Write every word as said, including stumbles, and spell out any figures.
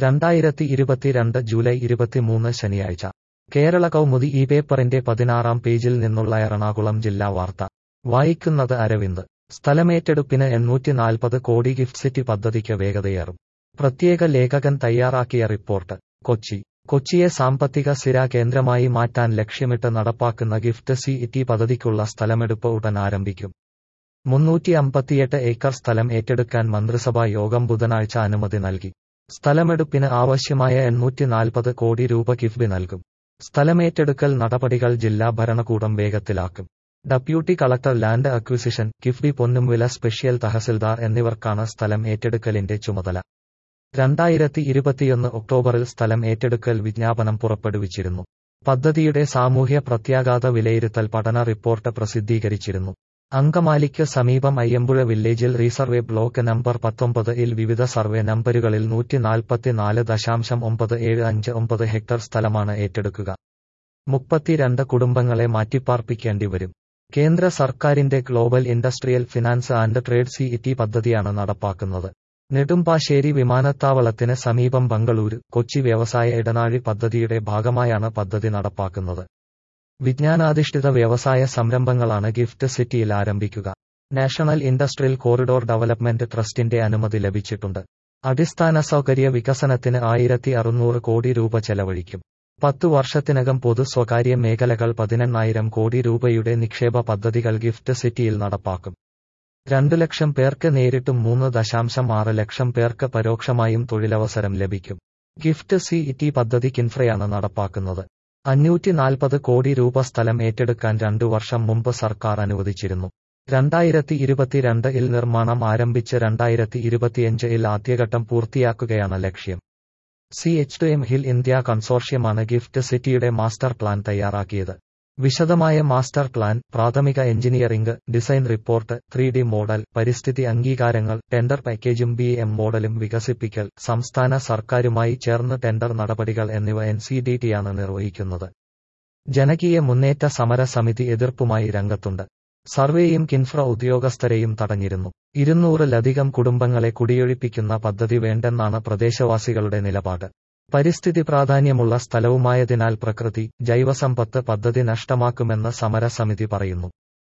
രണ്ടായിരത്തി ഇരുപത്തിരണ്ട് ജൂലൈ ഇരുപത്തിമൂന്ന് ശനിയാഴ്ച കേരള കൗമുദി ഈ പേപ്പറിന്റെ പതിനാറാം പേജിൽ നിന്നുള്ള എറണാകുളം ജില്ലാ വാർത്ത വായിക്കുന്നത് അരവിന്ദ്. സ്ഥലമേറ്റെടുപ്പിന് എണ്ണൂറ്റി നാൽപ്പത് കോടി ഗിഫ്റ്റ് സിറ്റി പദ്ധതിക്ക് വേഗതയേറും. പ്രത്യേക ലേഖകൻ തയ്യാറാക്കിയ റിപ്പോർട്ട്. കൊച്ചി കൊച്ചിയെ സാമ്പത്തിക സ്ഥിര കേന്ദ്രമായി മാറ്റാൻ ലക്ഷ്യമിട്ട് നടപ്പാക്കുന്ന ഗിഫ്റ്റ് സിറ്റി പദ്ധതിക്കുള്ള സ്ഥലമെടുപ്പ് ഉടൻ ആരംഭിക്കും. മുന്നൂറ്റി അമ്പത്തിയെട്ട് ഏക്കർ സ്ഥലം ഏറ്റെടുക്കാൻ മന്ത്രിസഭാ യോഗം ബുധനാഴ്ച അനുമതി നൽകി. സ്ഥലമെടുപ്പിന് ആവശ്യമായ എണ്ണൂറ്റി നാൽപ്പത് കോടി രൂപ കിഫ്ബി നൽകും. സ്ഥലമേറ്റെടുക്കൽ നടപടികൾ ജില്ലാ ഭരണകൂടം വേഗത്തിലാക്കും. Deputy collector land acquisition, KIIFB പൊന്നുംവില സ്പെഷ്യൽ തഹസിൽദാർ എന്നിവർക്കാണ് സ്ഥലം ഏറ്റെടുക്കലിന്റെ ചുമതല. രണ്ടായിരത്തി ഇരുപത്തിയൊന്ന് ഒക്ടോബറിൽ സ്ഥലം ഏറ്റെടുക്കൽ വിജ്ഞാപനം പുറപ്പെടുവിച്ചിരുന്നു. പദ്ധതിയുടെ സാമൂഹ്യ പ്രത്യാഘാത വിലയിരുത്തൽ പഠന റിപ്പോർട്ട് പ്രസിദ്ധീകരിച്ചിരുന്നു. അങ്കമാലിക്ക് സമീപം അയ്യമ്പുഴ വില്ലേജിൽ റീസർവേ ബ്ലോക്ക് നമ്പർ പത്തൊമ്പത് ഇൽ വിവിധ സർവേ നമ്പരുകളിൽ നൂറ്റി നാൽപ്പത്തിനാല് ദശാംശം ഒമ്പത് ഏഴ് അഞ്ച് ഒമ്പത് ഹെക്ടർ സ്ഥലമാണ് ഏറ്റെടുക്കുക. മുപ്പത്തിരണ്ട് കുടുംബങ്ങളെ മാറ്റിപ്പാർപ്പിക്കേണ്ടി വരും. കേന്ദ്ര സർക്കാരിന്റെ global industrial finance and trade CET പദ്ധതിയാണ് നടപ്പാക്കുന്നത്. നെടുമ്പാശ്ശേരി വിമാനത്താവളത്തിന് സമീപം ബംഗളൂരു, കൊച്ചി വ്യവസായ ഇടനാഴി പദ്ധതിയുടെ ഭാഗമായാണ് പദ്ധതി നടപ്പാക്കുന്നത്. വിജ്ഞാനാധിഷ്ഠിത വ്യവസായ സംരംഭങ്ങളാണ് ഗിഫ്റ്റ് സിറ്റിയിൽ ആരംഭിക്കുക. നാഷണൽ ഇൻഡസ്ട്രിയൽ കോറിഡോർ ഡെവലപ്മെന്റ് ട്രസ്റ്റിന്റെ അനുമതി ലഭിച്ചിട്ടുണ്ട്. അടിസ്ഥാന സൗകര്യ വികസനത്തിന് ആയിരത്തി അറുന്നൂറ് കോടി രൂപ ചെലവഴിക്കും. പത്തു വർഷത്തിനകം പൊതു സ്വകാര്യ മേഖലകൾ പതിനെണ്ണായിരം കോടി രൂപയുടെ നിക്ഷേപ പദ്ധതികൾ ഗിഫ്റ്റ് സിറ്റിയിൽ നടപ്പാക്കും. രണ്ടു ലക്ഷം പേർക്ക് നേരിട്ടും മൂന്ന് ദശാംശം ആറ് ലക്ഷം പേർക്ക് പരോക്ഷമായും തൊഴിലവസരം ലഭിക്കും. ഗിഫ്റ്റ് സിഇടി പദ്ധതി കിൻഫ്രയാണ് നടപ്പാക്കുന്നത്. അഞ്ഞൂറ്റി നാൽപ്പത് കോടി രൂപ സ്ഥലം ഏറ്റെടുക്കാൻ രണ്ടു വർഷം മുമ്പ് സർക്കാർ അനുവദിച്ചിരുന്നു. രണ്ടായിരത്തി ഇരുപത്തിരണ്ട് ഇൽ നിർമ്മാണം ആരംഭിച്ച് രണ്ടായിരത്തി ഇരുപത്തിയഞ്ച് ഇൽ ആദ്യഘട്ടം പൂർത്തിയാക്കുകയാണ് ലക്ഷ്യം. C H two M Hill India കൺസോർഷ്യമാണ് ഗിഫ്റ്റ് സിറ്റിയുടെ മാസ്റ്റർ പ്ലാൻ തയ്യാറാക്കിയത്. വിശദമായ മാസ്റ്റർ പ്ലാൻ, പ്രാഥമിക engineering, design report, three D model, പരിസ്ഥിതി അംഗീകാരങ്ങൾ, ടെൻഡർ പാക്കേജും ബി എം മോഡലും വികസിപ്പിക്കൽ, സംസ്ഥാന സർക്കാരുമായി ചേർന്ന് ടെൻഡർ നടപടികൾ എന്നിവ എൻ സി ഡി ടിയാണ് നിർവഹിക്കുന്നത്. ജനകീയ മുന്നേറ്റ സമര സമിതി എതിർപ്പുമായി രംഗത്തുണ്ട്. സർവേയും കിൻഫ്ര ഉദ്യോഗസ്ഥരെയും തടഞ്ഞിരുന്നു. ഇരുന്നൂറിലധികം കുടുംബങ്ങളെ കുടിയൊഴിപ്പിക്കുന്ന പദ്ധതി വേണ്ടെന്നാണ് പ്രദേശവാസികളുടെ നിലപാട്. പരിസ്ഥിതി പ്രാധാന്യമുള്ള സ്ഥലവുമായതിനാൽ പ്രകൃതി, ജൈവസമ്പത്ത് പദ്ധതി നഷ്ടമാക്കുമെന്ന് സമരസമിതി പറയുന്നു.